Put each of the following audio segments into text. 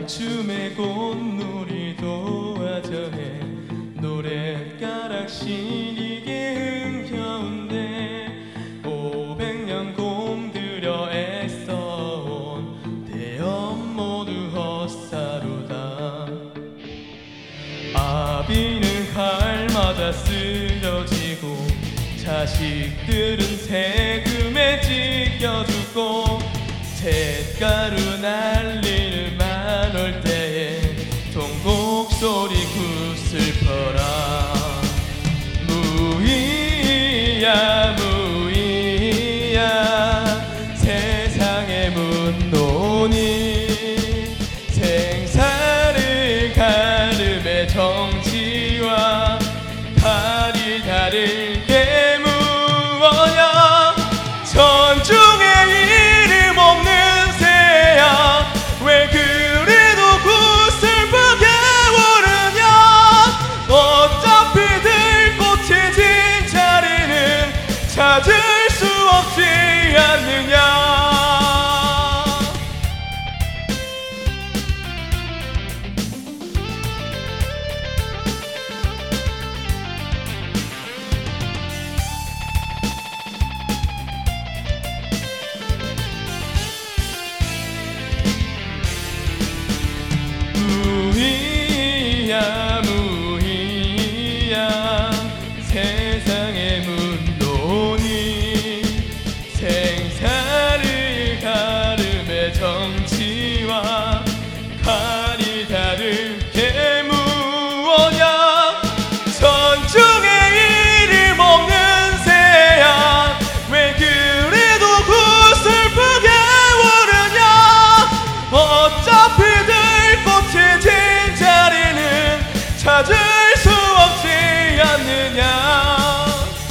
춤의 꽃놀이 도화정에 노랫가락 신이게 흥겨운데 500년 공들여 애써온 대업 모두 헛사루다. 아비는 칼마다 쓰러지고 자식들은 세금에 찢겨 죽고 잿가루 날리는 만월 때에 통곡소리 구슬퍼라. 무의야 무의야 세상의 문노니 생사를 가름의 정치와 칼이 다를 게 무엇냐. 전중에 이름 없는 새야 왜 그래도 구슬프게 오르냐. 어차피 들꽃이 진 자리는 찾을 수 없지 않느냐. 무의야 무의야 세상의 문노니 생사를 가름의 정치와 칼이 다를 게 무엇냐. 전중에 이름 없는 새야 왜 그래도 구슬프게 오르냐. 어차피 들꽃이 진 자리는 찾을 수 없지 않느냐.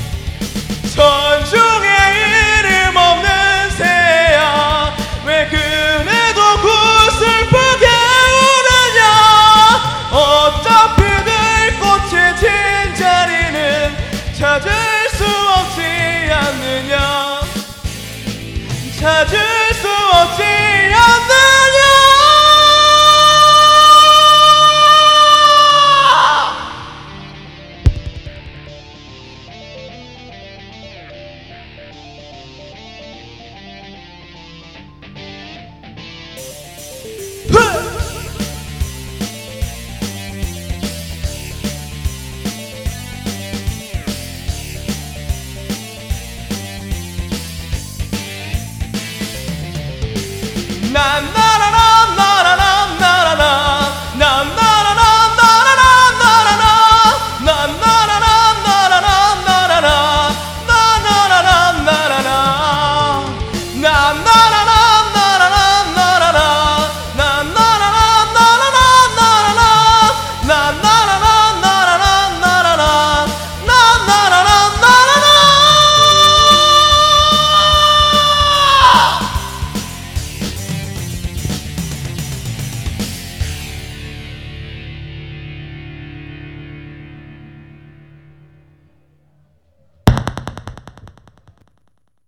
전중에 이름 없는 새야 왜 그래도 구슬프게 오르냐. 어차피 들꽃이 진 자리는 찾을 수 없지 않느냐. 찾을 수 없지 않느냐. 난